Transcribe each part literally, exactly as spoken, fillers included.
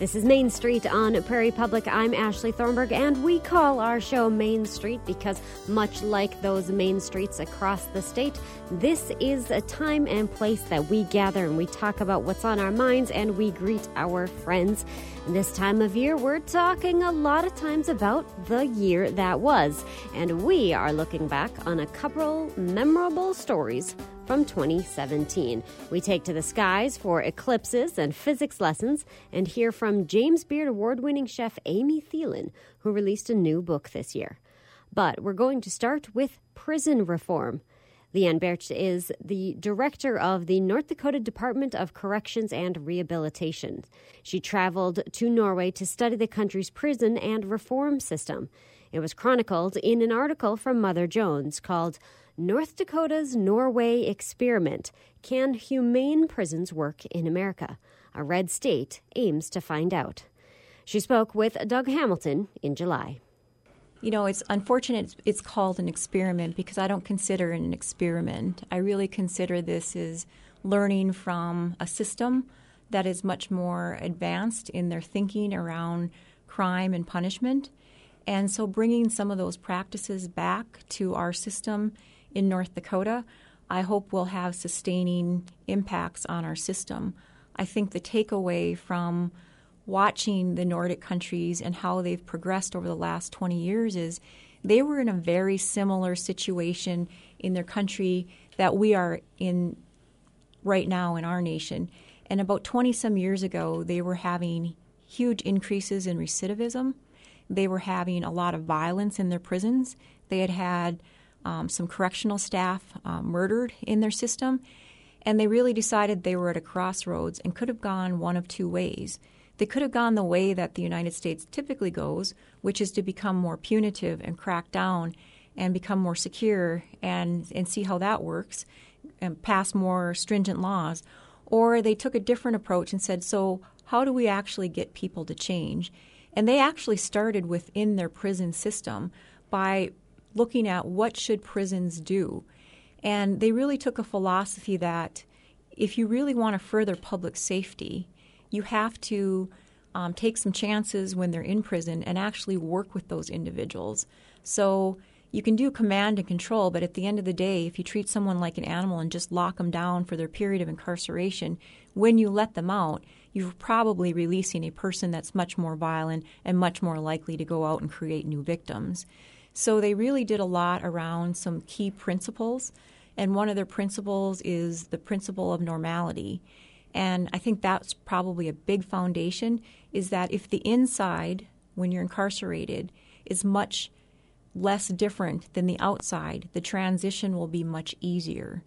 This is Main Street on Prairie Public. I'm Ashley Thornburg, and we call our show Main Street because, much like those main streets across the state, this is a time and place that we gather and we talk about what's on our minds and we greet our friends. This time of year, we're talking a lot of times about the year that was, and we are looking back on a couple memorable stories from twenty seventeen. We take to the skies for eclipses and physics lessons and hear from James Beard award-winning chef Amy Thielen, who released a new book this year. But we're going to start with prison reform. Leanne Berch is the director of the North Dakota Department of Corrections and Rehabilitation. She traveled to Norway to study the country's prison and reform system. It was chronicled in an article from Mother Jones called North Dakota's Norway Experiment. Can humane prisons work in America? A red state aims to find out. She spoke with Doug Hamilton in July. You know, it's unfortunate it's called an experiment because I don't consider it an experiment. I really consider this as learning from a system that is much more advanced in their thinking around crime and punishment. And so bringing some of those practices back to our system in North Dakota, I hope will have sustaining impacts on our system. I think the takeaway from watching the Nordic countries and how they've progressed over the last twenty years is they were in a very similar situation in their country that we are in right now in our nation. And about twenty-some years ago, they were having huge increases in recidivism. They were having a lot of violence in their prisons. They had had um, some correctional staff uh, murdered in their system. And they really decided they were at a crossroads and could have gone one of two ways. They could have gone the way that the United States typically goes, which is to become more punitive and crack down and become more secure and, and see how that works and pass more stringent laws. Or they took a different approach and said, so how do we actually get people to change? And they actually started within their prison system by looking at what should prisons do. And they really took a philosophy that if you really want to further public safety, you have to um, take some chances when they're in prison and actually work with those individuals. So you can do command and control, but at the end of the day, if you treat someone like an animal and just lock them down for their period of incarceration, when you let them out, you're probably releasing a person that's much more violent and much more likely to go out and create new victims. So they really did a lot around some key principles, and one of their principles is the principle of normality. And I think that's probably a big foundation, is that if the inside, when you're incarcerated, is much less different than the outside, the transition will be much easier.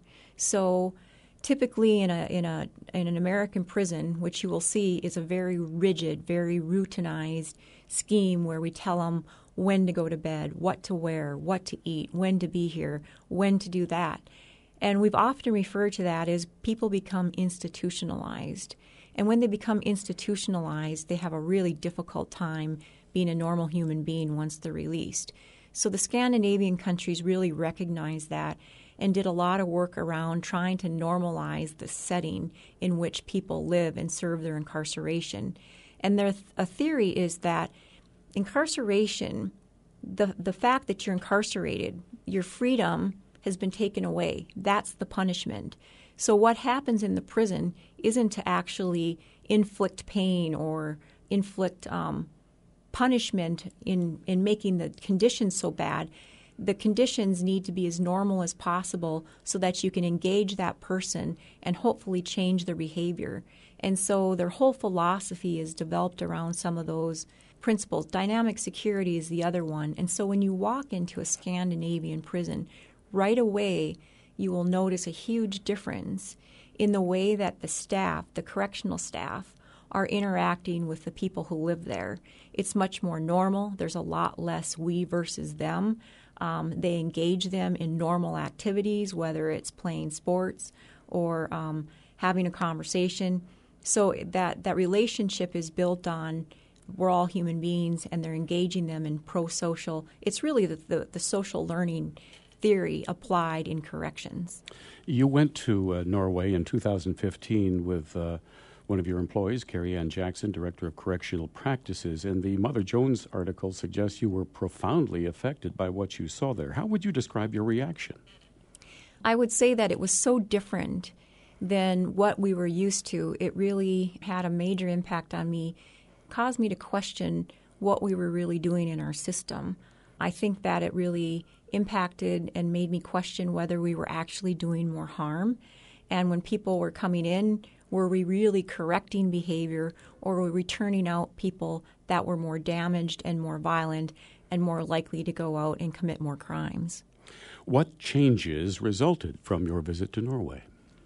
So typically in a in a in an American prison, which you will see is a very rigid, very routinized scheme where we tell them when to go to bed, what to wear, what to eat, when to be here, when to do that. And we've often referred to that as people become institutionalized. And when they become institutionalized, they have a really difficult time being a normal human being once they're released. So the Scandinavian countries really recognized that and did a lot of work around trying to normalize the setting in which people live and serve their incarceration. And their a theory is that incarceration, the the fact that you're incarcerated, your freedom has been taken away. That's the punishment. So what happens in the prison isn't to actually inflict pain or inflict um, punishment in, in making the conditions so bad. The conditions need to be as normal as possible so that you can engage that person and hopefully change their behavior. And so their whole philosophy is developed around some of those principles. Dynamic security is the other one. And so when you walk into a Scandinavian prison, right away you will notice a huge difference in the way that the staff, the correctional staff, are interacting with the people who live there. It's much more normal. There's a lot less we versus them. Um, they engage them in normal activities, whether it's playing sports or um, having a conversation. So that, that relationship is built on we're all human beings and they're engaging them in pro-social. It's really the, the, the social learning theory applied in corrections. You went to uh, Norway in two thousand fifteen with uh, one of your employees, Carrie Ann Jackson, Director of Correctional Practices, and the Mother Jones article suggests you were profoundly affected by what you saw there. How would you describe your reaction? I would say that it was so different than what we were used to. It really had a major impact on me, caused me to question what we were really doing in our system. I think that it really impacted and made me question whether we were actually doing more harm. And when people were coming in, were we really correcting behavior, or were we turning out people that were more damaged and more violent and more likely to go out and commit more crimes? What changes resulted from your visit to Norway?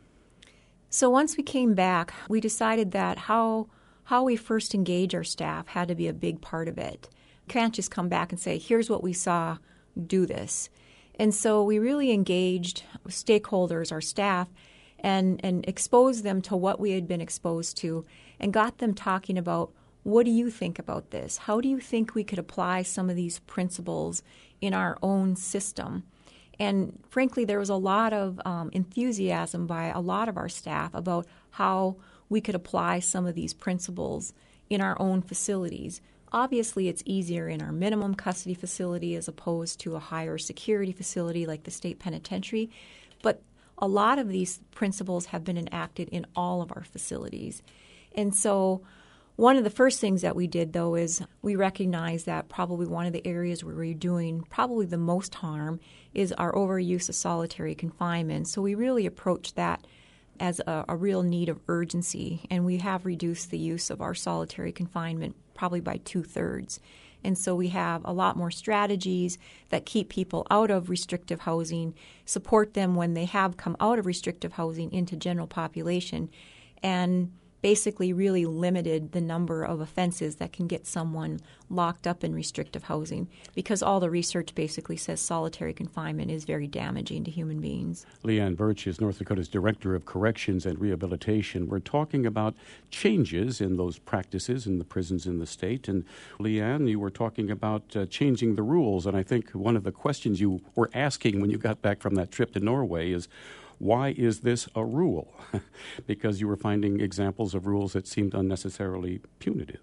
So once we came back, we decided that how how we first engage our staff had to be a big part of it. Can't just come back and say, here's what we saw, do this. And so we really engaged stakeholders, our staff, and, and exposed them to what we had been exposed to and got them talking about, what do you think about this? How do you think we could apply some of these principles in our own system? And frankly, there was a lot of um, enthusiasm by a lot of our staff about how we could apply some of these principles in our own facilities. Obviously, it's easier in our minimum custody facility as opposed to a higher security facility like the state penitentiary. But a lot of these principles have been enacted in all of our facilities. And so one of the first things that we did, though, is we recognized that probably one of the areas where we're doing probably the most harm is our overuse of solitary confinement. So we really approached that as a, a real need of urgency, and we have reduced the use of our solitary confinement probably by two-thirds. And so we have a lot more strategies that keep people out of restrictive housing, support them when they have come out of restrictive housing into general population, and basically really limited the number of offenses that can get someone locked up in restrictive housing, because all the research basically says solitary confinement is very damaging to human beings. Leanne Birch is North Dakota's Director of Corrections and Rehabilitation. We're talking about changes in those practices in the prisons in the state. And Leanne, you were talking about uh, changing the rules. And I think one of the questions you were asking when you got back from that trip to Norway is, why is this a rule? Because you were finding examples of rules that seemed unnecessarily punitive.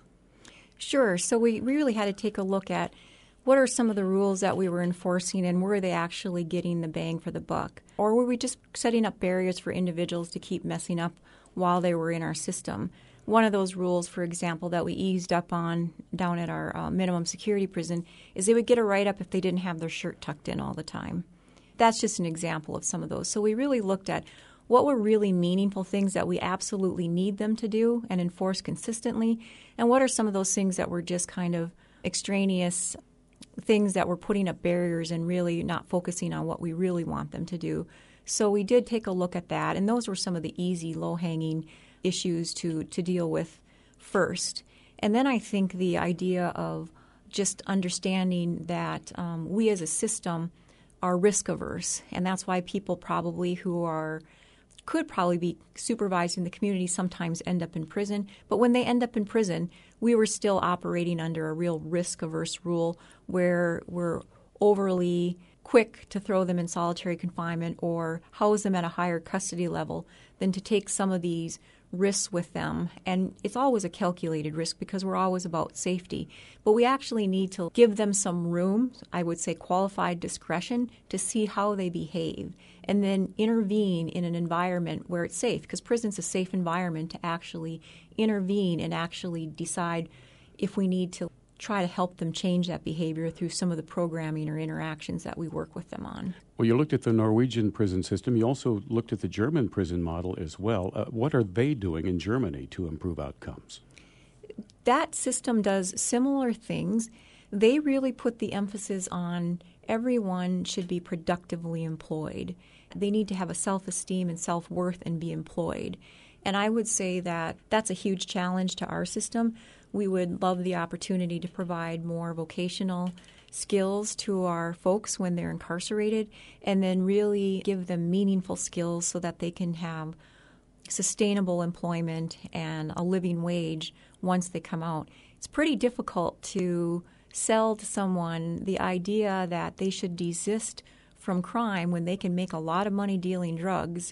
Sure. So we really had to take a look at what are some of the rules that we were enforcing, and were they actually getting the bang for the buck? Or were we just setting up barriers for individuals to keep messing up while they were in our system? One of those rules, for example, that we eased up on down at our uh, minimum security prison is they would get a write-up if they didn't have their shirt tucked in all the time. That's just an example of some of those. So we really looked at what were really meaningful things that we absolutely need them to do and enforce consistently, and what are some of those things that were just kind of extraneous things that were putting up barriers and really not focusing on what we really want them to do. So we did take a look at that, and those were some of the easy, low-hanging issues to, to deal with first. And then I think the idea of just understanding that um, we as a system are risk averse, and that's why people probably who are could probably be supervised in the community sometimes end up in prison. But when they end up in prison, we were still operating under a real risk averse rule where we're overly quick to throw them in solitary confinement or house them at a higher custody level than to take some of these risks with them. And it's always a calculated risk because we're always about safety. But we actually need to give them some room, I would say qualified discretion, to see how they behave and then intervene in an environment where it's safe, because prison's a safe environment to actually intervene and actually decide if we need to try to help them change that behavior through some of the programming or interactions that we work with them on. Well, you looked at the Norwegian prison system. You also looked at the German prison model as well. Uh, what are they doing in Germany to improve outcomes? That system does similar things. They really put the emphasis on everyone should be productively employed. They need to have a self-esteem and self-worth and be employed. And I would say that that's a huge challenge to our system. We would love the opportunity to provide more vocational skills to our folks when they're incarcerated, and then really give them meaningful skills so that they can have sustainable employment and a living wage once they come out. It's pretty difficult to sell to someone the idea that they should desist from crime when they can make a lot of money dealing drugs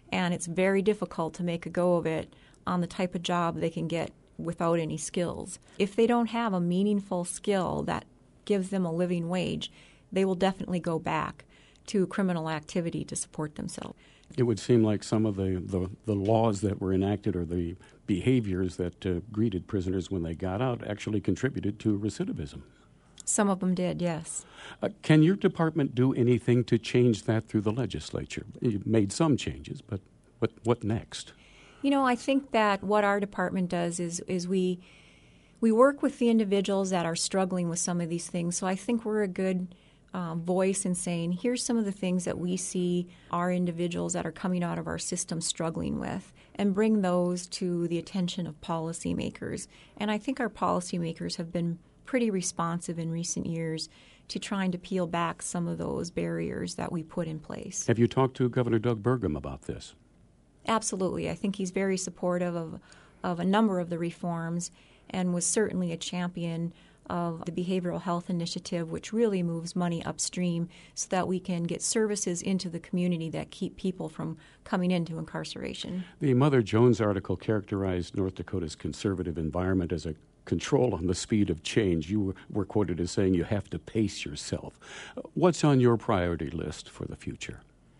and it's very difficult to make a go of it on the type of job they can get without any skills. If they don't have a meaningful skill that gives them a living wage, they will definitely go back to criminal activity to support themselves. It would seem like some of the, the, the laws that were enacted or the behaviors that uh, greeted prisoners when they got out actually contributed to recidivism. Some of them did, yes. Uh, can your department do anything to change that through the legislature? You've made some changes, but, but what next? You know, I think that what our department does is is we we work with the individuals that are struggling with some of these things. So I think we're a good uh, voice in saying, here's some of the things that we see our individuals that are coming out of our system struggling with, and bring those to the attention of policymakers. And I think our policymakers have been pretty responsive in recent years to trying to peel back some of those barriers that we put in place. Have you talked to Governor Doug Burgum about this? Absolutely. I think he's very supportive of, of a number of the reforms and was certainly a champion of the Behavioral Health Initiative, which really moves money upstream so that we can get services into the community that keep people from coming into incarceration. The Mother Jones article characterized North Dakota's conservative environment as a control on the speed of change. You were quoted as saying you have to pace yourself. What's on your priority list for the future?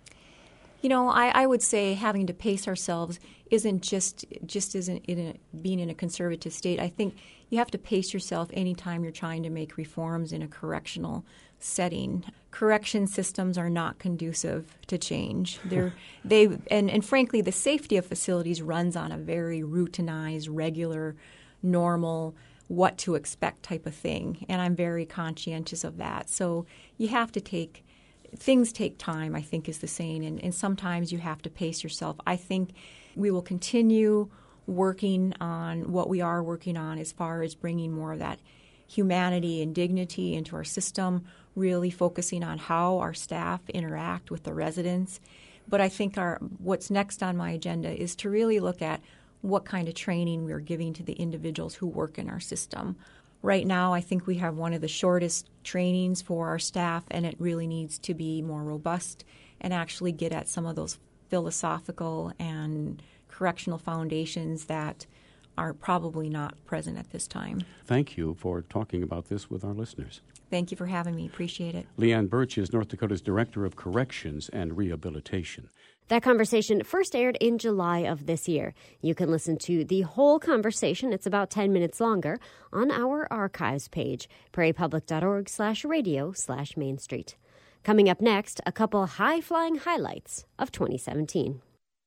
You know, I, I would say having to pace ourselves isn't just just isn't in a, being in a conservative state. I think you have to pace yourself anytime you're trying to make reforms in a correctional setting. Correction systems are not conducive to change. They're they and, and frankly, the safety of facilities runs on a very routinized, regular, normal, what to expect type of thing, and I'm very conscientious of that. So you have to take Things take time, I think, is the saying, and, and sometimes you have to pace yourself. I think we will continue working on what we are working on as far as bringing more of that humanity and dignity into our system, really focusing on how our staff interact with the residents. But I think our what's next on my agenda is to really look at what kind of training we're giving to the individuals who work in our system. Right now, I think we have one of the shortest trainings for our staff, and it really needs to be more robust and actually get at some of those philosophical and correctional foundations that are probably not present at this time. Thank you for talking about this with our listeners. Thank you for having me. Appreciate it. Leanne Birch is North Dakota's Director of Corrections and Rehabilitation. That conversation first aired in July of this year. You can listen to the whole conversation, it's about ten minutes longer, on our archives page, prairiepublic.org slash radio slash Main Street. Coming up next, a couple high-flying highlights of twenty seventeen.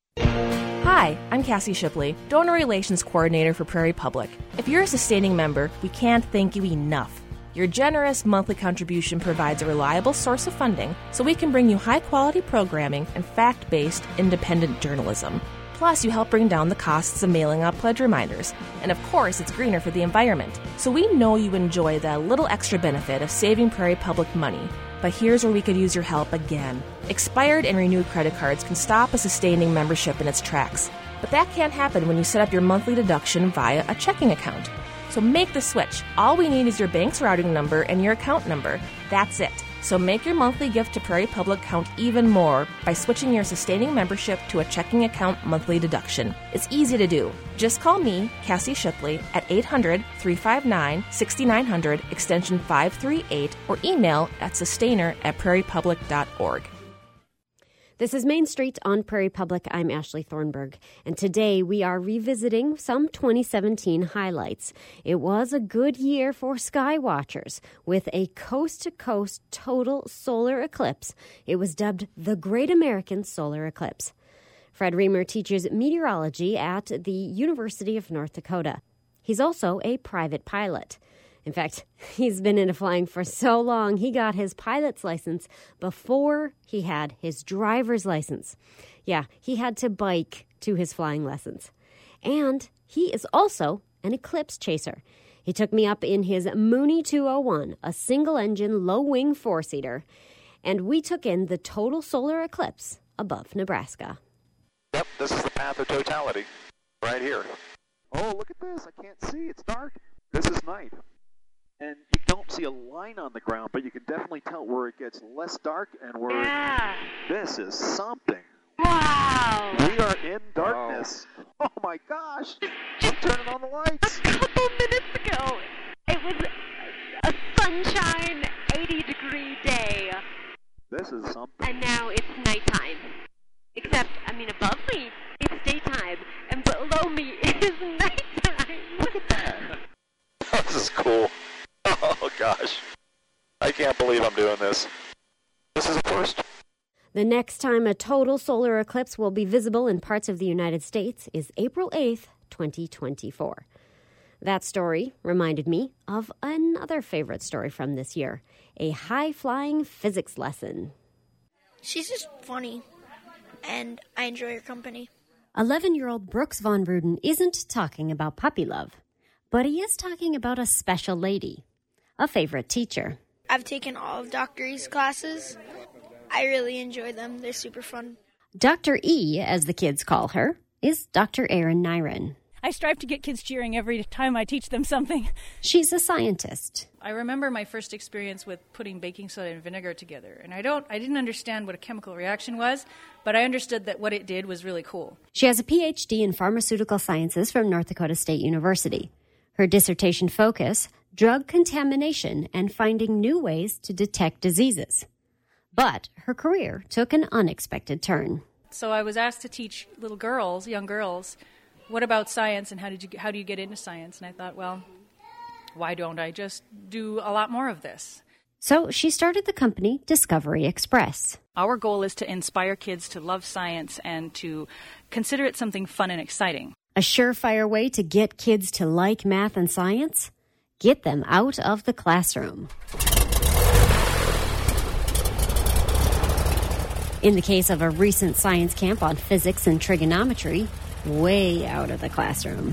Hi, I'm Cassie Shipley, Donor Relations Coordinator for Prairie Public. If you're a sustaining member, we can't thank you enough. Your generous monthly contribution provides a reliable source of funding so we can bring you high-quality programming and fact-based, independent journalism. Plus, you help bring down the costs of mailing out pledge reminders. And of course, it's greener for the environment. So we know you enjoy that little extra benefit of saving Prairie Public money. But here's where we could use your help again. Expired and renewed credit cards can stop a sustaining membership in its tracks. But that can't happen when you set up your monthly deduction via a checking account. So make the switch. All we need is your bank's routing number and your account number. That's it. So make your monthly gift to Prairie Public count even more by switching your sustaining membership to a checking account monthly deduction. It's easy to do. Just call me, Cassie Shipley, at eight hundred, three five nine, six nine zero zero, extension five three eight, or email at sustainer at prairie public dot org. This is Main Street on Prairie Public. I'm Ashley Thornburg, and today we are revisiting some twenty seventeen highlights. It was a good year for sky watchers with a coast-to-coast total solar eclipse. It was dubbed the Great American Solar Eclipse. Fred Reamer teaches meteorology at the University of North Dakota. He's also a private pilot. In fact, he's been into flying for so long, he got his pilot's license before he had his driver's license. Yeah, he had to bike to his flying lessons. And he is also an eclipse chaser. He took me up in his Mooney two oh one, a single-engine, low-wing four-seater, and we took in the total solar eclipse above Nebraska. Yep, this is the path of totality, right here. Oh, look at this. I can't see. It's dark. This is night. And you don't see a line on the ground, but you can definitely tell where it gets less dark and where yeah. This is something. Wow! We are in darkness. Oh, oh my gosh! I'm turning on the lights. A couple minutes ago, it was a sunshine, eighty degree day. This is something. And now it's nighttime. Except, I mean, above me, it's daytime, and below me is nighttime. Look at that. This is cool. Oh gosh. I can't believe I'm doing this. This is a first. The next time a total solar eclipse will be visible in parts of the United States is April eighth, twenty twenty-four. That story reminded me of another favorite story from this year, a high-flying physics lesson. She's just funny, and I enjoy her company. eleven-year-old Brooks Von Ruden isn't talking about puppy love, but he is talking about a special lady, a favorite teacher. I've taken all of Doctor E's classes. I really enjoy them. They're super fun. Doctor E, as the kids call her, is Doctor Erin Nyren. I strive to get kids cheering every time I teach them something. She's a scientist. I remember my first experience with putting baking soda and vinegar together, and I don't, I didn't understand what a chemical reaction was, but I understood that what it did was really cool. She has a P H D in pharmaceutical sciences from North Dakota State University. Her dissertation focus, drug contamination and finding new ways to detect diseases. But her career took an unexpected turn. So I was asked to teach little girls, young girls, what about science and how did you how do you get into science? And I thought, well, why don't I just do a lot more of this? So she started the company Discovery Express. Our goal is to inspire kids to love science and to consider it something fun and exciting. A surefire way to get kids to like math and science? Get them out of the classroom. In the case of a recent science camp on physics and trigonometry, way out of the classroom.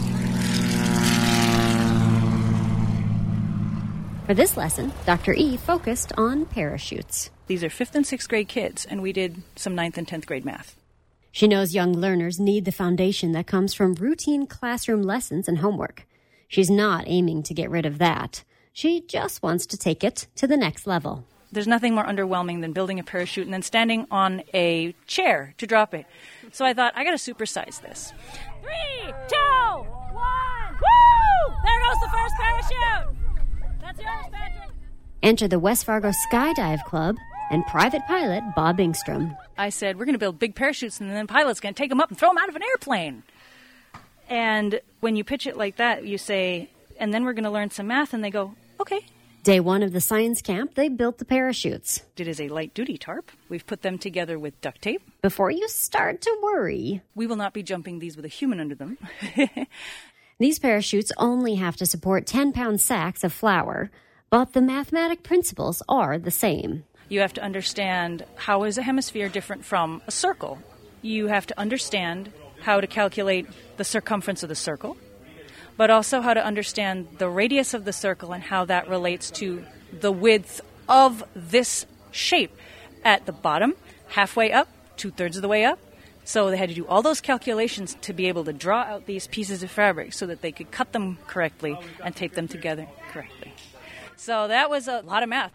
For this lesson, Doctor E focused on parachutes. These are fifth and sixth grade kids, and we did some ninth and tenth grade math. She knows young learners need the foundation that comes from routine classroom lessons and homework. She's not aiming to get rid of that. She just wants to take it to the next level. There's nothing more underwhelming than building a parachute and then standing on a chair to drop it. So I thought, I got to supersize this. Three, two, one, woo! There goes the first parachute. That's yours, Patrick. Enter the West Fargo Skydive Club and private pilot Bob Ingstrom. I said, we're going to build big parachutes, and then the pilot's going to take them up and throw them out of an airplane. And when you pitch it like that, you say, and then we're going to learn some math, and they go, okay. Day one of the science camp, they built the parachutes. It is a light-duty tarp. We've put them together with duct tape. Before you start to worry, we will not be jumping these with a human under them. These parachutes only have to support ten-pound sacks of flour, but the mathematic principles are the same. You have to understand how is a hemisphere different from a circle. You have to understand how to calculate the circumference of the circle, but also how to understand the radius of the circle and how that relates to the width of this shape at the bottom, halfway up, two-thirds of the way up. So they had to do all those calculations to be able to draw out these pieces of fabric so that they could cut them correctly and tape them together correctly. So that was a lot of math.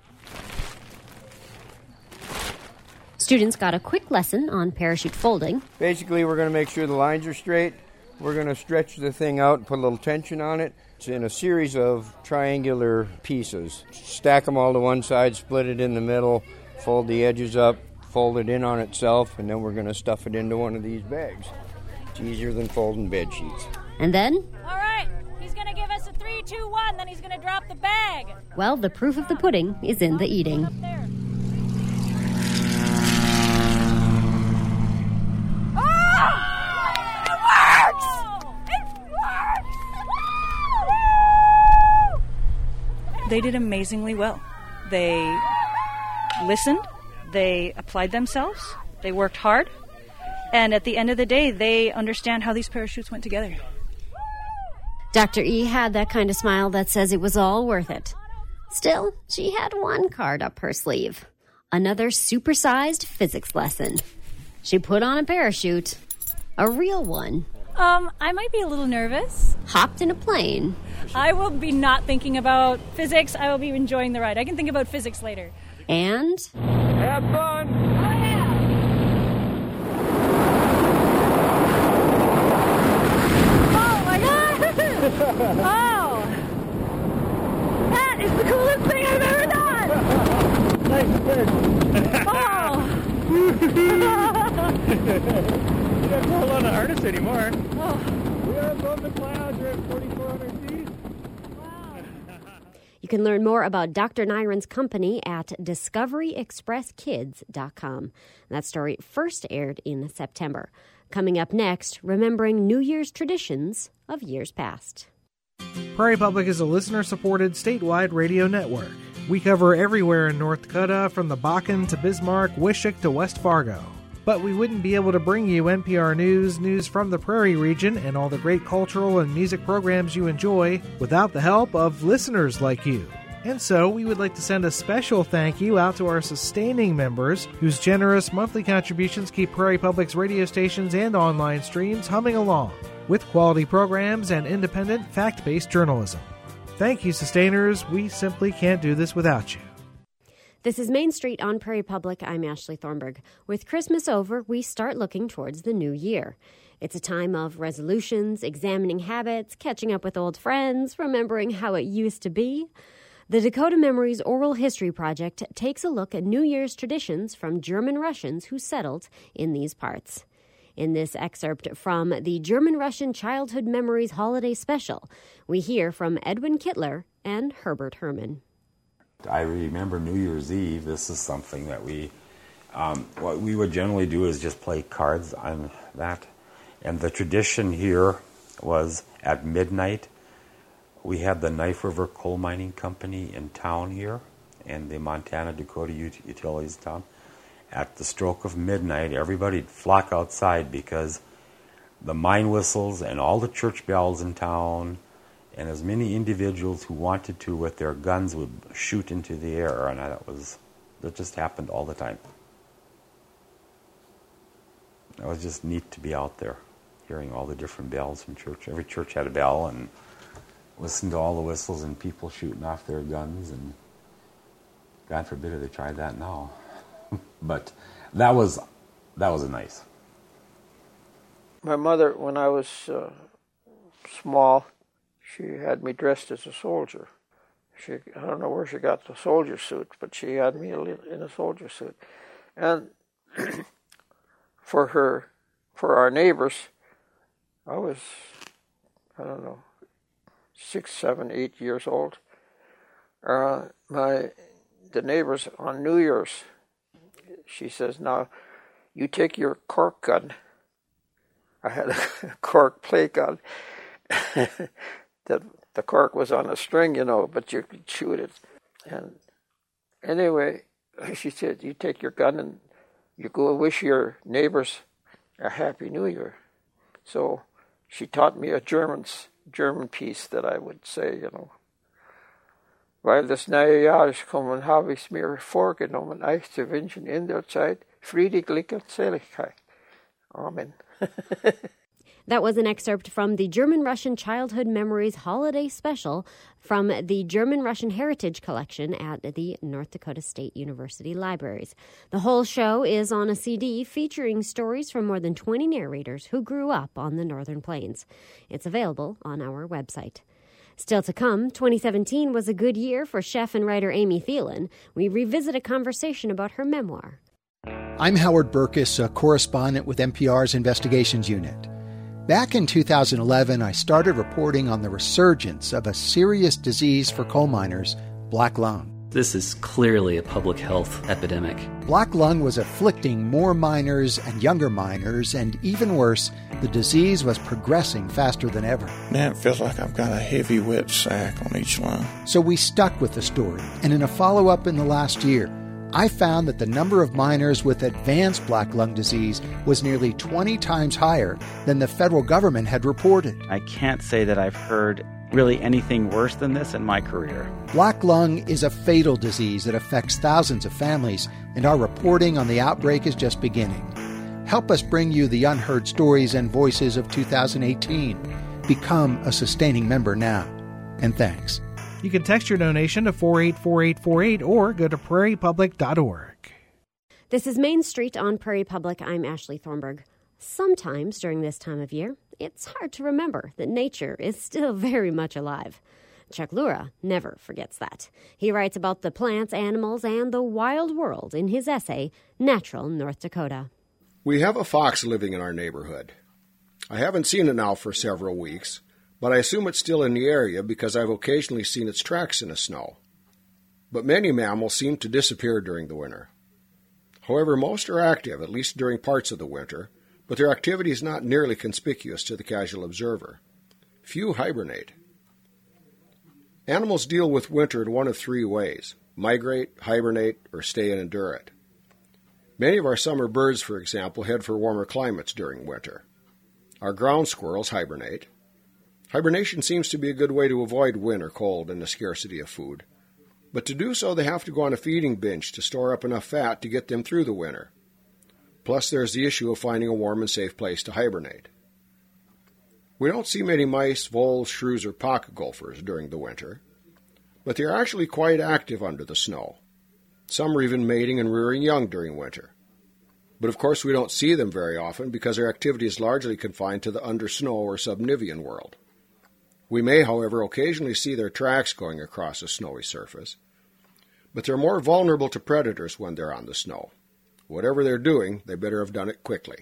Students got a quick lesson on parachute folding. Basically, we're going to make sure the lines are straight. We're going to stretch the thing out and put a little tension on it. It's in a series of triangular pieces. Stack them all to one side, split it in the middle, fold the edges up, fold it in on itself, and then we're going to stuff it into one of these bags. It's easier than folding bed sheets. And then? All right, he's going to give us a three, two, one, then he's going to drop the bag. Well, the proof of the pudding is in the eating. Up there. They did amazingly well. They listened, they applied themselves, they worked hard, and at the end of the day, they understand how these parachutes went together. Doctor E had that kind of smile that says it was all worth it. Still, she had one card up her sleeve. Another supersized physics lesson. She put on a parachute, a real one. Um, I might be a little nervous. Hopped in a plane. I will be not thinking about physics. I will be enjoying the ride. I can think about physics later. And have fun. Oh, yeah. worse anymore. Oh. We are above the clouds. We're at forty-four hundred feet. You can learn more about Doctor Niren's company at discovery express kids dot com. That story first aired in September. Coming up next, remembering New Year's traditions of years past. Prairie Public is a listener-supported statewide radio network. We cover everywhere in North Dakota, from the Bakken to Bismarck, Wishook to West Fargo. But we wouldn't be able to bring you N P R News, news from the Prairie region, and all the great cultural and music programs you enjoy without the help of listeners like you. And so we would like to send a special thank you out to our sustaining members, whose generous monthly contributions keep Prairie Public's radio stations and online streams humming along with quality programs and independent, fact-based journalism. Thank you, sustainers. We simply can't do this without you. This is Main Street on Prairie Public. I'm Ashley Thornburg. With Christmas over, we start looking towards the new year. It's a time of resolutions, examining habits, catching up with old friends, remembering how it used to be. The Dakota Memories Oral History Project takes a look at New Year's traditions from German Russians who settled in these parts. In this excerpt from the German-Russian Childhood Memories Holiday Special, we hear from Edwin Kittler and Herbert Herman. I remember New Year's Eve. This is something that we, um, what we would generally do is just play cards on that. And the tradition here was at midnight, we had the Knife River Coal Mining Company in town here, and the Montana Dakota Ut- Utilities town. At the stroke of midnight, everybody'd flock outside because the mine whistles and all the church bells in town, and as many individuals who wanted to with their guns would shoot into the air, and that was that just happened all the time. It was just neat to be out there, hearing all the different bells from church. Every church had a bell, and listen to all the whistles and people shooting off their guns, and God forbid if they tried that now. But that was that was nice. My mother, when I was uh, small, she had me dressed as a soldier. She, I don't know where she got the soldier suit, but she had me in a soldier suit. And for her, for our neighbors, I was, I don't know, six, seven, eight years old. Uh, my, the neighbors on New Year's, she says, now, you take your cork gun. I had a cork play gun. that the cork was on a string, you know, but you could shoot it. And anyway, she said, you take your gun and you go wish your neighbors a Happy New Year. So she taught me a German's, German piece that I would say, you know. Weil das neue Jahr ist kommen, habe ich mir vorgenommen, euch zu wünschen in der Zeit Friede, Glück und Seligkeit. Amen. That was an excerpt from the German-Russian Childhood Memories Holiday Special from the German-Russian Heritage Collection at the North Dakota State University Libraries. The whole show is on a C D featuring stories from more than twenty narrators who grew up on the Northern Plains. It's available on our website. Still to come, twenty seventeen was a good year for chef and writer Amy Thielen. We revisit a conversation about her memoir. I'm Howard Burkus, a correspondent with N P R's Investigations Unit. Back in two thousand eleven, I started reporting on the resurgence of a serious disease for coal miners, black lung. This is clearly a public health epidemic. Black lung was afflicting more miners and younger miners, and even worse, the disease was progressing faster than ever. Now it feels like I've got a heavy wet sack on each lung. So we stuck with the story, and in a follow-up in the last year, I found that the number of miners with advanced black lung disease was nearly twenty times higher than the federal government had reported. I can't say that I've heard really anything worse than this in my career. Black lung is a fatal disease that affects thousands of families, and our reporting on the outbreak is just beginning. Help us bring you the unheard stories and voices of two thousand eighteen. Become a sustaining member now. And thanks. You can text your donation to four eight four eight four eight or go to prairie public dot org. This is Main Street on Prairie Public. I'm Ashley Thornburg. Sometimes during this time of year, it's hard to remember that nature is still very much alive. Chuck Lura never forgets that. He writes about the plants, animals, and the wild world in his essay, Natural North Dakota. We have a fox living in our neighborhood. I haven't seen it now for several weeks, but I assume it's still in the area because I've occasionally seen its tracks in the snow. But many mammals seem to disappear during the winter. However, most are active, at least during parts of the winter, but their activity is not nearly conspicuous to the casual observer. Few hibernate. Animals deal with winter in one of three ways: migrate, hibernate, or stay and endure it. Many of our summer birds, for example, head for warmer climates during winter. Our ground squirrels hibernate. Hibernation seems to be a good way to avoid winter cold and the scarcity of food. But to do so, they have to go on a feeding binge to store up enough fat to get them through the winter. Plus, there's the issue of finding a warm and safe place to hibernate. We don't see many mice, voles, shrews, or pocket gophers during the winter, but they are actually quite active under the snow. Some are even mating and rearing young during winter. But of course we don't see them very often because their activity is largely confined to the under-snow or subnivean world. We may, however, occasionally see their tracks going across a snowy surface, but they're more vulnerable to predators when they're on the snow. Whatever they're doing, they better have done it quickly.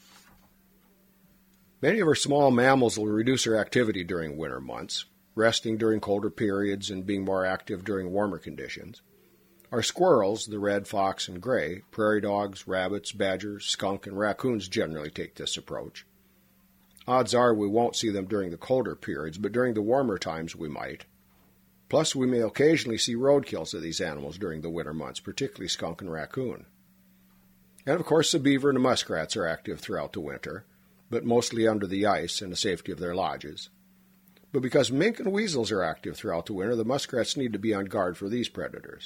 Many of our small mammals will reduce their activity during winter months, resting during colder periods and being more active during warmer conditions. Our squirrels, the red, fox, and gray, prairie dogs, rabbits, badgers, skunk, and raccoons generally take this approach. Odds are we won't see them during the colder periods, but during the warmer times we might. Plus, we may occasionally see roadkills of these animals during the winter months, particularly skunk and raccoon. And of course, the beaver and the muskrats are active throughout the winter, but mostly under the ice and the safety of their lodges. But because mink and weasels are active throughout the winter, the muskrats need to be on guard for these predators.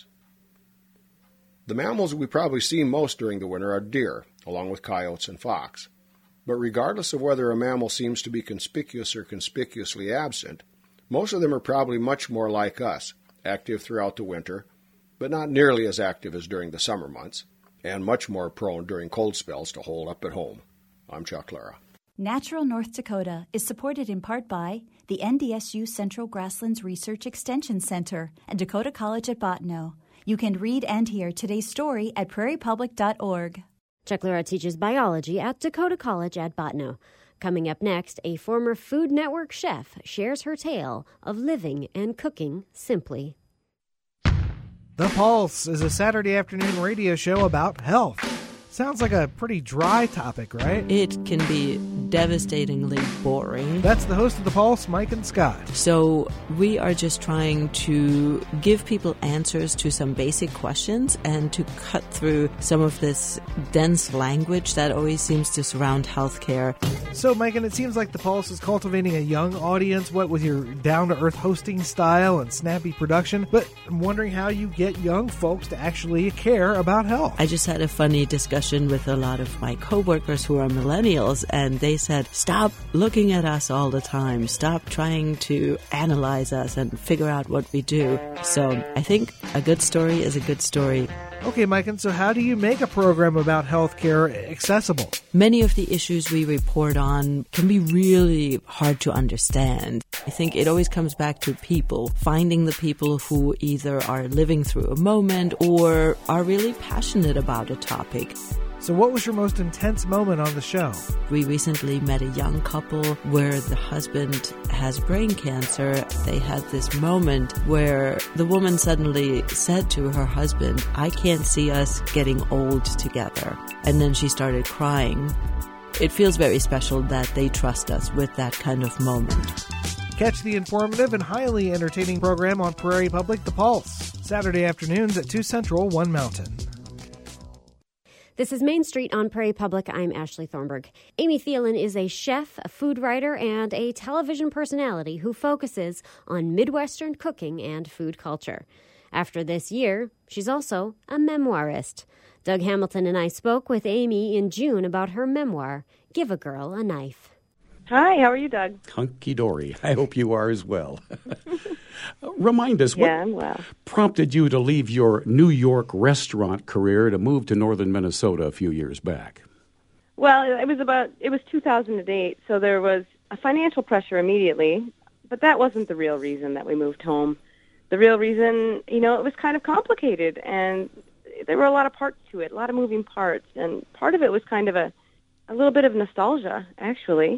The mammals we probably see most during the winter are deer, along with coyotes and fox. But regardless of whether a mammal seems to be conspicuous or conspicuously absent, most of them are probably much more like us, active throughout the winter, but not nearly as active as during the summer months, and much more prone during cold spells to hole up at home. I'm Chuck Lara. Natural North Dakota is supported in part by the N D S U Central Grasslands Research Extension Center and Dakota College at Bottineau. You can read and hear today's story at prairie public dot org. Chuck Lara teaches biology at Dakota College at Bottineau. Coming up next, a former Food Network chef shares her tale of living and cooking simply. The Pulse is a Saturday afternoon radio show about health. Sounds like a pretty dry topic, right? It can be devastatingly boring. That's the host of The Pulse, Mike and Scott. So we are just trying to give people answers to some basic questions and to cut through some of this dense language that always seems to surround healthcare. So, Mike, and it seems like The Pulse is cultivating a young audience, what with your down-to-earth hosting style and snappy production, but I'm wondering how you get young folks to actually care about health. I just had a funny discussion with a lot of my coworkers who are millennials, and they said, stop looking at us all the time. Stop trying to analyze us and figure out what we do. So I think a good story is a good story. Okay, Mike, and so how do you make a program about healthcare accessible? Many of the issues we report on can be really hard to understand. I think it always comes back to people, finding the people who either are living through a moment or are really passionate about a topic. So what was your most intense moment on the show? We recently met a young couple where the husband has brain cancer. They had this moment where the woman suddenly said to her husband, I can't see us getting old together. And then she started crying. It feels very special that they trust us with that kind of moment. Catch the informative and highly entertaining program on Prairie Public, The Pulse, Saturday afternoons at two Central, one Mountain. This is Main Street on Prairie Public. I'm Ashley Thornburg. Amy Thielen is a chef, a food writer, and a television personality who focuses on Midwestern cooking and food culture. After this year, she's also a memoirist. Doug Hamilton and I spoke with Amy in June about her memoir, Give a Girl a Knife. Hi, how are you, Doug? Hunky-dory. I hope you are as well. Remind us, what yeah, I'm well. prompted you to leave your New York restaurant career to move to northern Minnesota a few years back? Well, it was about, it was two thousand eight, so there was a financial pressure immediately, but that wasn't the real reason that we moved home. The real reason, you know, it was kind of complicated, and there were a lot of parts to it, a lot of moving parts, and part of it was kind of a, a little bit of nostalgia, actually.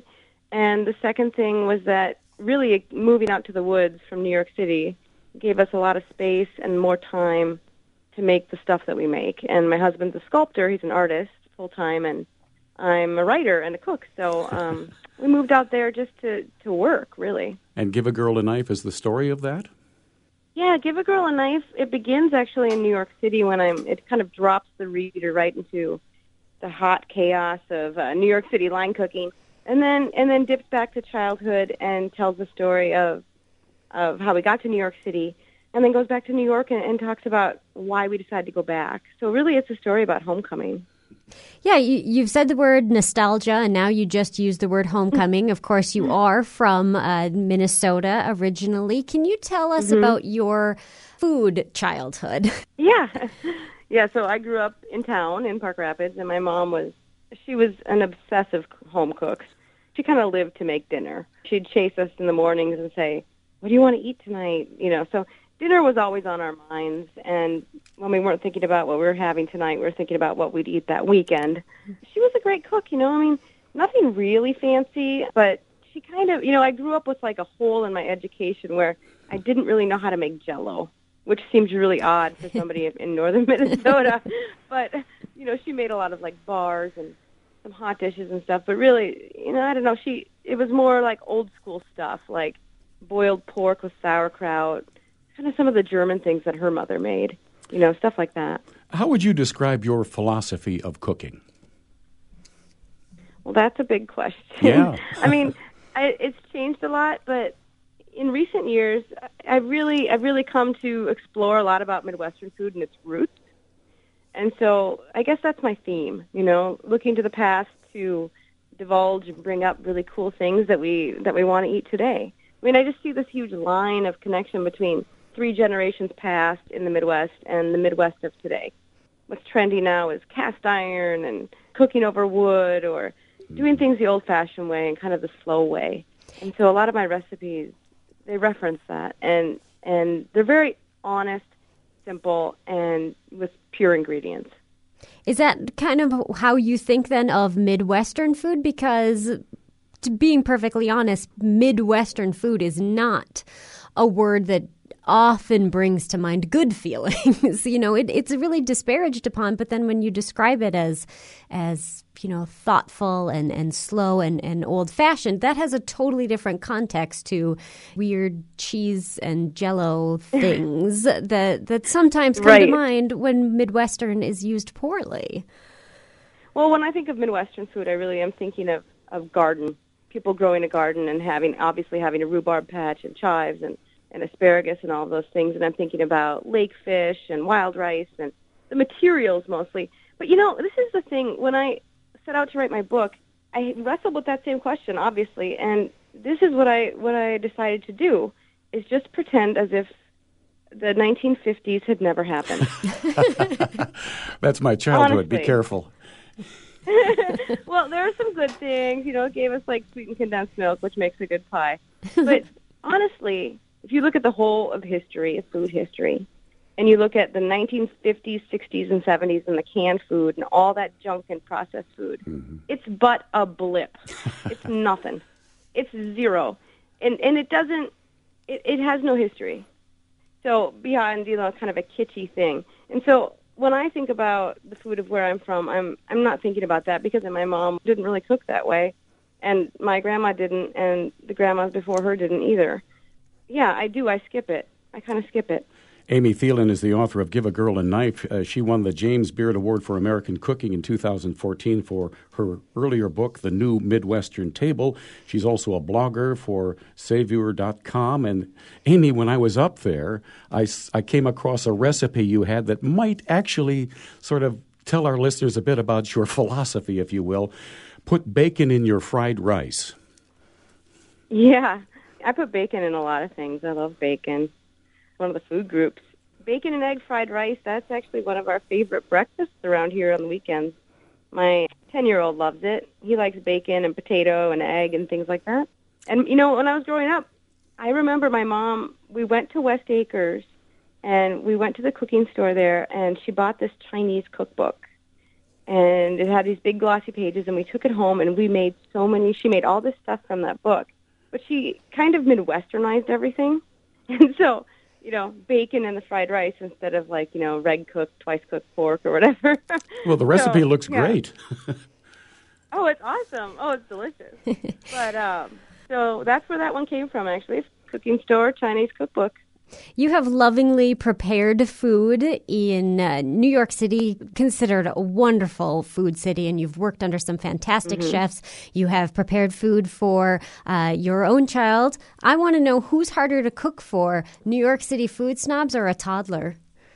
And the second thing was that really moving out to the woods from New York City gave us a lot of space and more time to make the stuff that we make. And my husband's a sculptor. He's an artist full-time, and I'm a writer and a cook. So um, we moved out there just to, to work, really. And Give a Girl a Knife is the story of that? Yeah, Give a Girl a Knife, it begins actually in New York City when I'm, it kind of drops the reader right into the hot chaos of uh, New York City line cooking, and then and then dips back to childhood and tells the story of of how we got to New York City, and then goes back to New York and, and talks about why we decided to go back. So really it's a story about homecoming. Yeah, you, you've said the word nostalgia, and now you just used the word homecoming. Of course, you are from uh, Minnesota originally. Can you tell us Mm-hmm. about your food childhood? Yeah. Yeah, so I grew up in town in Park Rapids, and my mom was, she was an obsessive home cook. She kind of lived to make dinner. She'd chase us in the mornings and say, what do you want to eat tonight? You know, so dinner was always on our minds, and when we weren't thinking about what we were having tonight, we were thinking about what we'd eat that weekend. She was a great cook, you know, I mean, nothing really fancy, but she kind of, you know, I grew up with like a hole in my education where I didn't really know how to make Jell-O, which seems really odd for somebody in northern Minnesota. But, you know, she made a lot of, like, bars and some hot dishes and stuff. But really, you know, I don't know, she, it was more like old-school stuff, like boiled pork with sauerkraut, kind of some of the German things that her mother made, you know, stuff like that. How would you describe your philosophy of cooking? Well, that's a big question. Yeah. I mean, I, it's changed a lot, but in recent years, I've really, I've really come to explore a lot about Midwestern food and its roots. And so I guess that's my theme, you know, looking to the past to divulge and bring up really cool things that we, that we want to eat today. I mean, I just see this huge line of connection between three generations past in the Midwest and the Midwest of today. What's trendy now is cast iron and cooking over wood or doing things the old-fashioned way and kind of the slow way. And so a lot of my recipes, they reference that, and and they're very honest, simple, and with pure ingredients. Is that kind of how you think then of Midwestern food? Because, to being perfectly honest, Midwestern food is not a word that often brings to mind good feelings. you know, it, it's really disparaged upon, but then when you describe it as, as you know, thoughtful and, and slow and, and old-fashioned, that has a totally different context to weird cheese and Jell-O things that, that sometimes come Right. to mind when Midwestern is used poorly. Well, when I think of Midwestern food, I really am thinking of, of garden, people growing a garden and having, obviously having a rhubarb patch and chives and and asparagus and all of those things, and I'm thinking about lake fish and wild rice and the materials mostly. But, you know, this is the thing. When I set out to write my book, I wrestled with that same question, obviously, and this is what I what I decided to do, is just pretend as if the nineteen fifties had never happened. That's my childhood. Honestly. Be careful. Well, there are some good things. You know, it gave us, like, sweetened condensed milk, which makes a good pie. But honestly, if you look at the whole of history, of food history, and you look at the nineteen fifties, sixties, and seventies and the canned food and all that junk and processed food, mm-hmm. it's but a blip. It's nothing. It's zero. And and it doesn't, it, it has no history. So beyond, you know, kind of a kitschy thing. And so when I think about the food of where I'm from, I'm I'm not thinking about that because my mom didn't really cook that way. And my grandma didn't, and the grandmas before her didn't either. Yeah, I do. I skip it. I kind of skip it. Amy Thielen is the author of Give a Girl a Knife. Uh, she won the James Beard Award for American Cooking in two thousand fourteen for her earlier book, The New Midwestern Table. She's also a blogger for Saveur dot com. And, Amy, when I was up there, I, I came across a recipe you had that might actually sort of tell our listeners a bit about your philosophy, if you will. Put bacon in your fried rice. Yeah. I put bacon in a lot of things. I love bacon. One of the food groups. Bacon and egg fried rice, that's actually one of our favorite breakfasts around here on the weekends. My ten-year-old loves it. He likes bacon and potato and egg and things like that. And, you know, when I was growing up, I remember my mom, we went to West Acres, and we went to the cooking store there, and she bought this Chinese cookbook. and it had these big glossy pages, and we took it home, and we made so many. She made all this stuff from that book, but she kind of Midwesternized everything, and so, you know, bacon and the fried rice instead of, like, you know, red cooked, twice cooked pork or whatever. Well, the recipe so, looks yeah. great. Oh, it's awesome. Oh, it's delicious. But um, so that's where that one came from, actually. Cooking Store, Chinese cookbook. You have lovingly prepared food in uh, New York City, considered a wonderful food city, and you've worked under some fantastic Mm-hmm. chefs. You have prepared food for uh, your own child. I want to know who's harder to cook for, New York City food snobs or a toddler?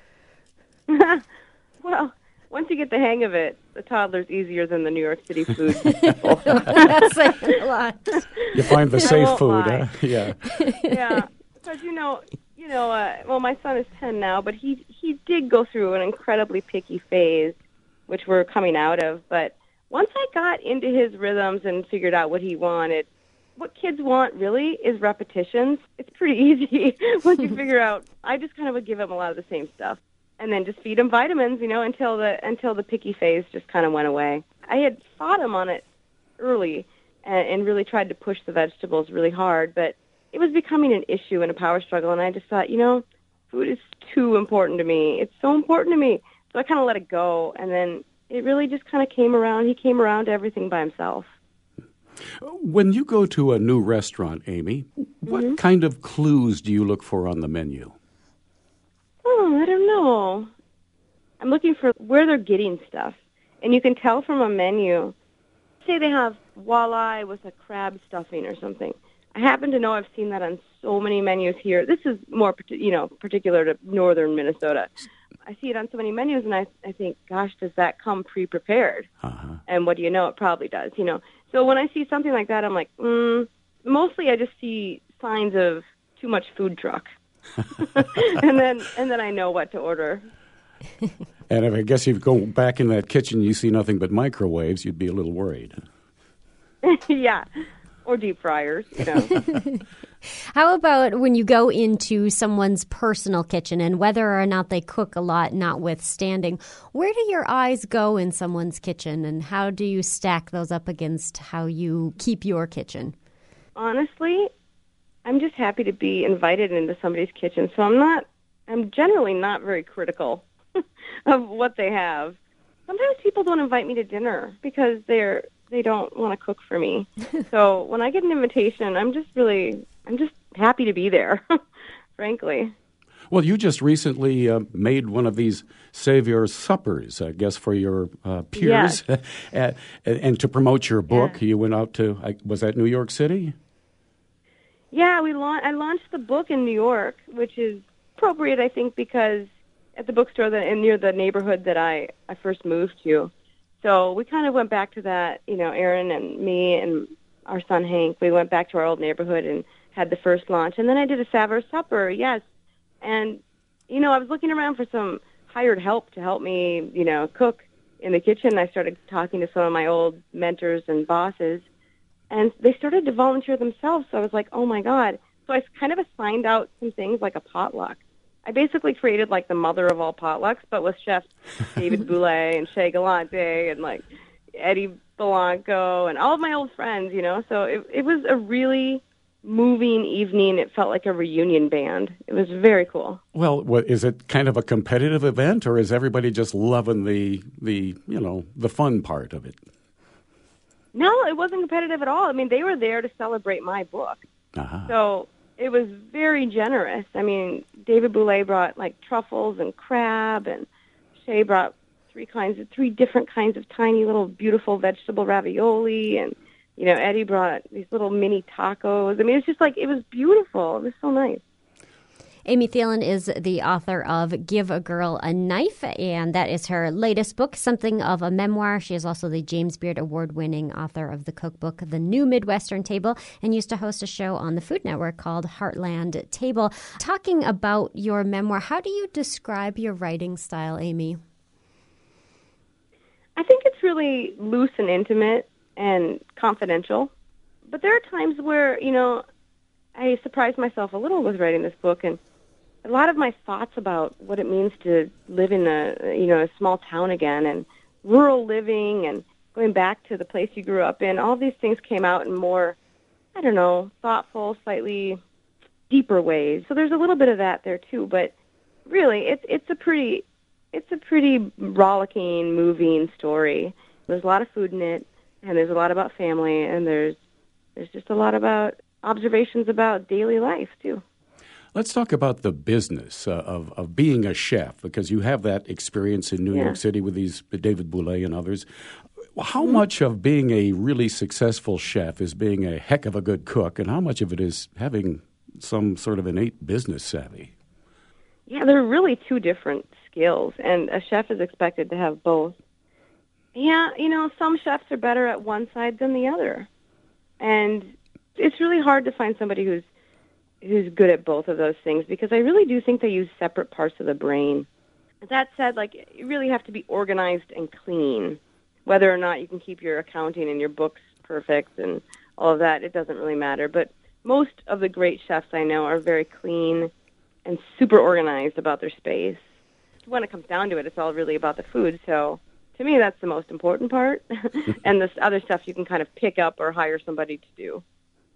Well, once you get the hang of it, the toddler's easier than the New York City food people. That's a lot. You find the I safe won't food, lie. huh? Yeah. Yeah, because, you know, you know, uh, well, my son is ten now, but he he did go through an incredibly picky phase, which we're coming out of. But once I got into his rhythms and figured out what he wanted, what kids want really is repetitions. It's pretty easy once you figure out. I just kind of would give him a lot of the same stuff, and then just feed him vitamins, you know, until the until the picky phase just kind of went away. I had fought him on it early and, and really tried to push the vegetables really hard, but it was becoming an issue and a power struggle, and I just thought, you know, food is too important to me. It's so important to me. So I kind of let it go, and then it really just kind of came around. He came around to everything by himself. When you go to a new restaurant, Amy, what Mm-hmm. kind of clues do you look for on the menu? Oh, I don't know. I'm looking for where they're getting stuff. And you can tell from a menu. Say they have walleye with a crab stuffing or something. I happen to know I've seen that on so many menus here. This is more, you know, particular to northern Minnesota. I see it on so many menus, and I, I think, gosh, does that come pre-prepared? Uh-huh. And what do you know? It probably does, you know. So when I see something like that, I'm like, mm, mostly I just see signs of too much food truck. and then and then I know what to order. And if I guess if you go back in that kitchen, you see nothing but microwaves, you'd be a little worried. Yeah. Or deep fryers, you know. How about when you go into someone's personal kitchen, and whether or not they cook a lot notwithstanding, where do your eyes go in someone's kitchen, and how do you stack those up against how you keep your kitchen? Honestly, I'm just happy to be invited into somebody's kitchen, so I'm not, I'm generally not very critical of what they have. Sometimes people don't invite me to dinner because they're they don't want to cook for me. So when I get an invitation, I'm just really, I'm just happy to be there, frankly. Well, you just recently uh, made one of these Savior suppers, I guess, for your uh, peers. Yes. and, and to promote your book, Yeah. you went out to, I- was that New York City? Yeah, we la- I launched the book in New York, which is appropriate, I think, because at the bookstore that, and near the neighborhood that I, I first moved to. So we kind of went back to that, you know, Aaron and me and our son Hank. We went back to our old neighborhood and had the first launch. And then I did a Savor supper, yes. And, you know, I was looking around for some hired help to help me, you know, cook in the kitchen. I started talking to some of my old mentors and bosses, and they started to volunteer themselves. So I was like, oh, my God. So I kind of assigned out some things like a potluck. I basically created like the mother of all potlucks, but with chefs David Boulay and Shea Galante and like Eddie Belanco and all of my old friends, you know. So it, it was a really moving evening. It felt like a reunion band. It was very cool. Well, what, is it kind of a competitive event, or is everybody just loving the, the you know, the fun part of it? No, it wasn't competitive at all. I mean, they were there to celebrate my book. Uh-huh. So it was very generous. I mean, David Boulay brought like truffles and crab, and Shea brought three kinds of three different kinds of tiny little beautiful vegetable ravioli, and you know, Eddie brought these little mini tacos. I mean, it's just like it was beautiful. It was so nice. Amy Thielen is the author of Give a Girl a Knife, and that is her latest book, something of a memoir. She is also the James Beard Award-winning author of the cookbook, The New Midwestern Table, and used to host a show on the Food Network called Heartland Table. Talking about your memoir, how do you describe your writing style, Amy? I think it's really loose and intimate and confidential. But there are times where, you know, I surprised myself a little with writing this book, and a lot of my thoughts about what it means to live in a, you know, a small town again, and rural living and going back to the place you grew up in. All these things came out in more, I don't know, thoughtful, slightly deeper ways. So there's a little bit of that there too. But really, it's it's a pretty it's a pretty rollicking, moving story. There's a lot of food in it, and there's a lot about family, and there's there's just a lot about observations about daily life too. Let's talk about the business uh, of, of being a chef, because you have that experience in New Yeah. York City with these David Bouley and others. How Mm-hmm. much of being a really successful chef is being a heck of a good cook, and how much of it is having some sort of innate business savvy? Yeah, they're really two different skills, and a chef is expected to have both. Yeah, you know, some chefs are better at one side than the other, and it's really hard to find somebody who's who's good at both of those things, because I really do think they use separate parts of the brain. That said, like, you really have to be organized and clean. Whether or not you can keep your accounting and your books perfect and all of that, it doesn't really matter. But most of the great chefs I know are very clean and super organized about their space. When it comes down to it, it's all really about the food. So to me, that's the most important part. And this other stuff you can kind of pick up or hire somebody to do.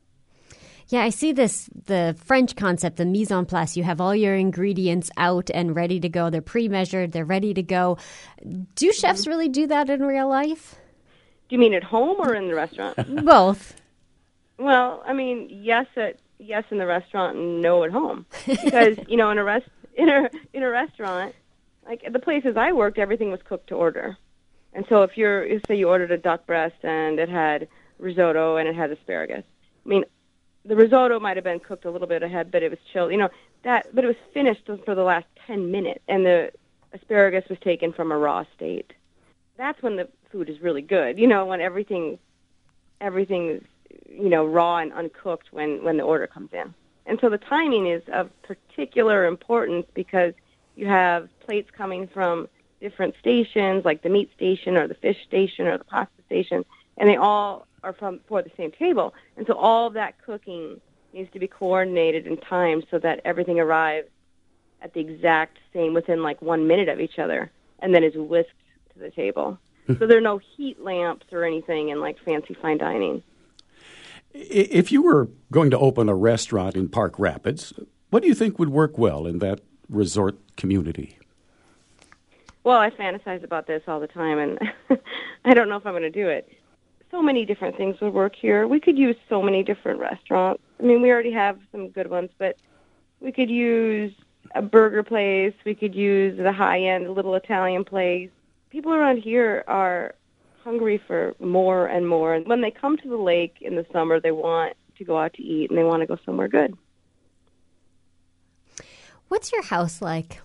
Yeah, I see this, the French concept, the mise en place. You have all your ingredients out and ready to go. They're pre-measured. They're ready to go. Do chefs Mm-hmm. really do that in real life? Do you mean at home or in the restaurant? Both. Well, I mean, yes at yes in the restaurant and no at home. Because, you know, in a rest in a in a restaurant, like at the places I worked, everything was cooked to order. And so if you're if, say you ordered a duck breast and it had risotto and it had asparagus. I mean, the risotto might have been cooked a little bit ahead, but it was chilled. You know, that but it was finished for the last ten minutes, and the asparagus was taken from a raw state. That's when the food is really good. You know, when everything everything is, you know, raw and uncooked when, when the order comes in. And so the timing is of particular importance, because you have plates coming from different stations, like the meat station or the fish station or the pasta station, and they all are from for the same table. And so all of that cooking needs to be coordinated in time so that everything arrives at the exact same, within like one minute of each other, and then is whisked to the table. So there are no heat lamps or anything in like fancy fine dining. If you were going to open a restaurant in Park Rapids, what do you think would work well in that resort community? Well, I fantasize about this all the time, and I don't know if I'm going to do it. So many different things would work here. We could use so many different restaurants. I mean, we already have some good ones, but we could use a burger place. We could use the high-end little Italian place. People around here are hungry for more and more. And when they come to the lake in the summer, they want to go out to eat, and they want to go somewhere good. What's your house like?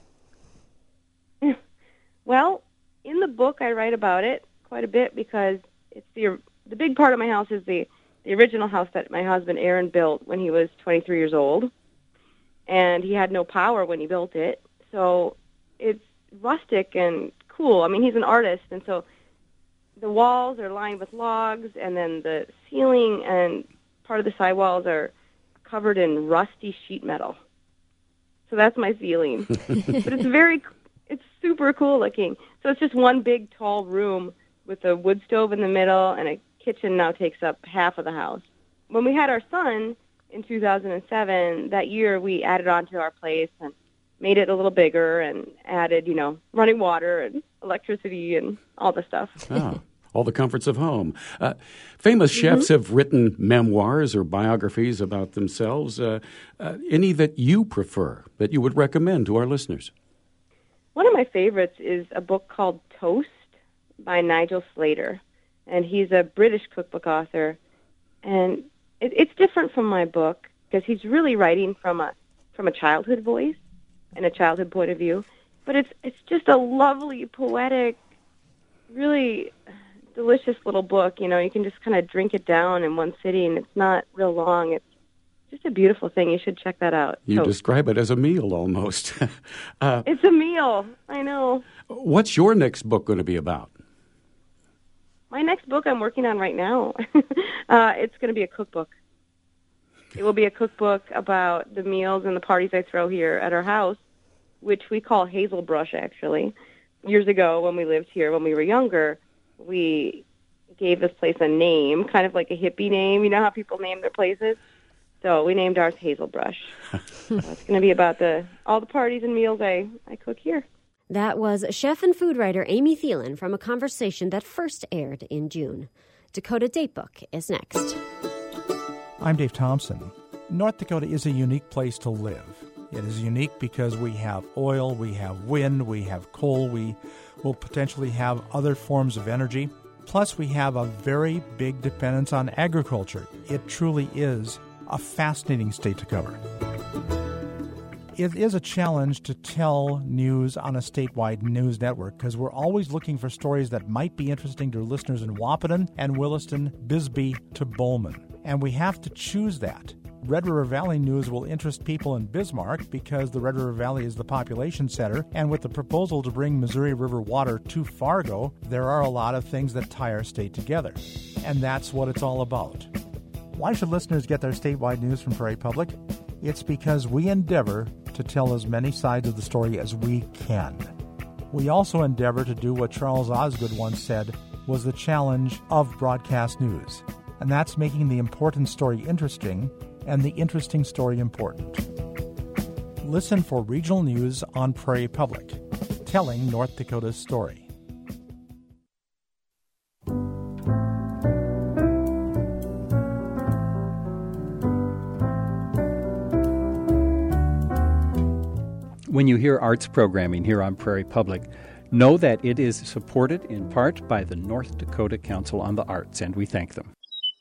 Well, in the book, I write about it quite a bit, because it's the the big part of my house is the, the original house that my husband Aaron built when he was twenty-three years old, and he had no power when he built it. So it's rustic and cool. I mean, he's an artist, and so the walls are lined with logs, and then the ceiling and part of the sidewalls are covered in rusty sheet metal. So that's my ceiling. But it's very, it's super cool looking. So it's just one big tall room with a wood stove in the middle, and a kitchen now takes up half of the house. When we had our son in two thousand seven, that year we added on to our place and made it a little bigger and added, you know, running water and electricity and all the stuff. Ah, all the comforts of home. Uh, famous chefs Mm-hmm. have written memoirs or biographies about themselves. Uh, uh, any that you prefer, that you would recommend to our listeners? One of my favorites is a book called Toast by Nigel Slater, and he's a British cookbook author. And it, it's different from my book, because he's really writing from a from a childhood voice and a childhood point of view. But it's it's just a lovely, poetic, really delicious little book. You know, you can just kind of drink it down in one sitting. It's not real long. It's just a beautiful thing. You should check that out. You Toast. describe it as a meal almost. uh, It's a meal. I know. what's your next book going to be about? My next book I'm working on right now, uh, it's going to be a cookbook. It will be a cookbook about the meals and the parties I throw here at our house, which we call Hazelbrush, actually. years ago when we lived here, when we were younger, we gave this place a name, kind of like a hippie name. You know how people name their places? So we named ours Hazelbrush. So it's going to be about the all the parties and meals I, I cook here. That was chef and food writer Amy Thielen from a conversation that first aired in June. Dakota Datebook is next. I'm Dave Thompson. North Dakota is a unique place to live. It is unique because we have oil, we have wind, we have coal, we will potentially have other forms of energy. Plus, we have a very big dependence on agriculture. It truly is a fascinating state to cover. It is a challenge to tell news on a statewide news network because we're always looking for stories that might be interesting to listeners in Wahpeton and Williston, Bisbee to Bowman. And we have to choose that. Red River Valley News will interest people in Bismarck because the Red River Valley is the population center, and with the proposal to bring Missouri River water to Fargo, there are a lot of things that tie our state together. And that's what it's all about. Why should listeners get their statewide news from Prairie Public? It's because we endeavor to tell as many sides of the story as we can. We also endeavor to do what Charles Osgood once said was the challenge of broadcast news, and that's making the important story interesting and the interesting story important. Listen for regional news on Prairie Public, telling North Dakota's story. When you hear arts programming here on Prairie Public, know that it is supported in part by the North Dakota Council on the Arts, and we thank them.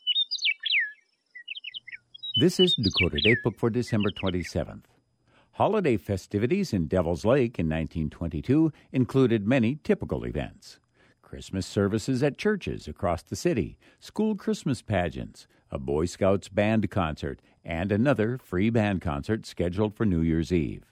This is Dakota Datebook for December twenty-seventh. Holiday festivities in Devil's Lake in nineteen twenty-two included many typical events. Christmas services at churches across the city, school Christmas pageants, a Boy Scouts band concert, and another free band concert scheduled for New Year's Eve.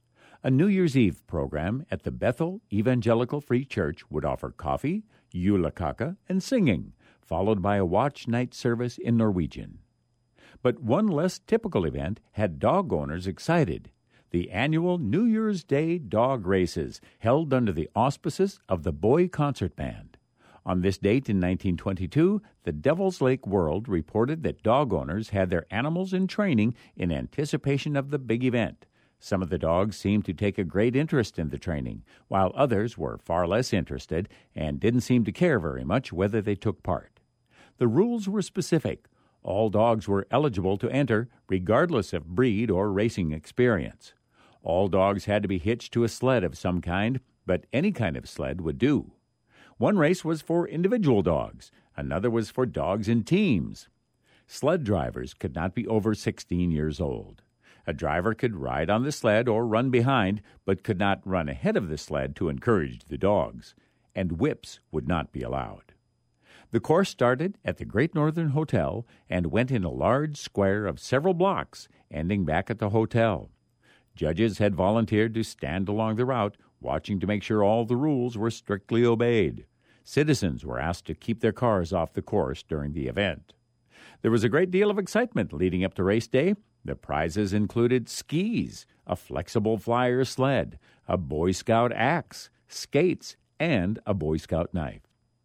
A New Year's Eve program at the Bethel Evangelical Free Church would offer coffee, yulakaka, and singing, followed by a watch night service in Norwegian. But one less typical event had dog owners excited: the annual New Year's Day dog races, held under the auspices of the Boy Concert Band. On this date in nineteen twenty-two, the Devil's Lake World reported that dog owners had their animals in training in anticipation of the big event. Some of the dogs seemed to take a great interest in the training, while others were far less interested and didn't seem to care very much whether they took part. The rules were specific. All dogs were eligible to enter, regardless of breed or racing experience. All dogs had to be hitched to a sled of some kind, but any kind of sled would do. One race was for individual dogs. Another was for dogs in teams. Sled drivers could not be over sixteen years old. A driver could ride on the sled or run behind, but could not run ahead of the sled to encourage the dogs. And whips would not be allowed. The course started at the Great Northern Hotel and went in a large square of several blocks, ending back at the hotel. Judges had volunteered to stand along the route, watching to make sure all the rules were strictly obeyed. Citizens were asked to keep their cars off the course during the event. There was a great deal of excitement leading up to race day. The prizes included skis, a flexible flyer sled, a Boy Scout axe, skates, and a Boy Scout knife.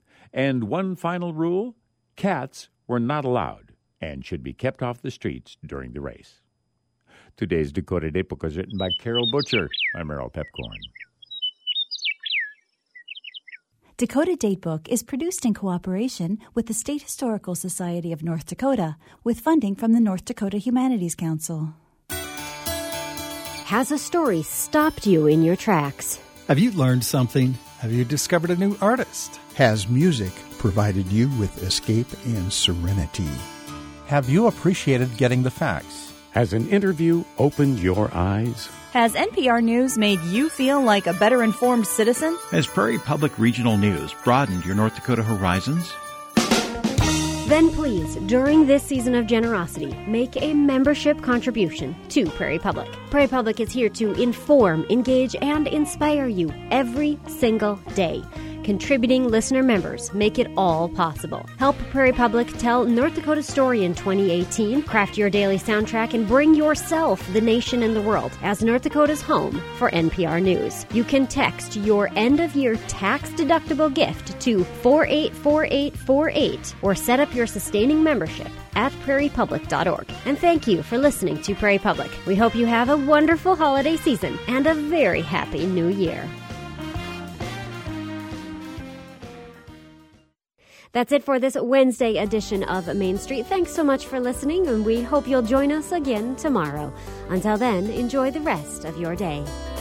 And one final rule: cats were not allowed and should be kept off the streets during the race. Today's Dakota Datebook was written by Carol Butcher. I'm Errol Pepcorn. Dakota Datebook is produced in cooperation with the State Historical Society of North Dakota, with funding from the North Dakota Humanities Council. Has a story stopped you in your tracks? Have you learned something? Have you discovered a new artist? Has music provided you with escape and serenity? Have you appreciated getting the facts? Has an interview opened your eyes? Has N P R News made you feel like a better informed citizen? Has Prairie Public Regional News broadened your North Dakota horizons? Then please, during this season of generosity, make a membership contribution to Prairie Public. Prairie Public is here to inform, engage, and inspire you every single day. Contributing listener members make it all possible. Help Prairie Public tell North Dakota's story in twenty eighteen. Craft your daily soundtrack and bring yourself, the nation, and the world as North Dakota's home for N P R News. You can text your end-of-year tax-deductible gift to four eight four eight four eight or set up your sustaining membership at prairie public dot org. And thank you for listening to Prairie Public. We hope you have a wonderful holiday season and a very happy new year. That's it for this Wednesday edition of Main Street. Thanks so much for listening, and we hope you'll join us again tomorrow. Until then, enjoy the rest of your day.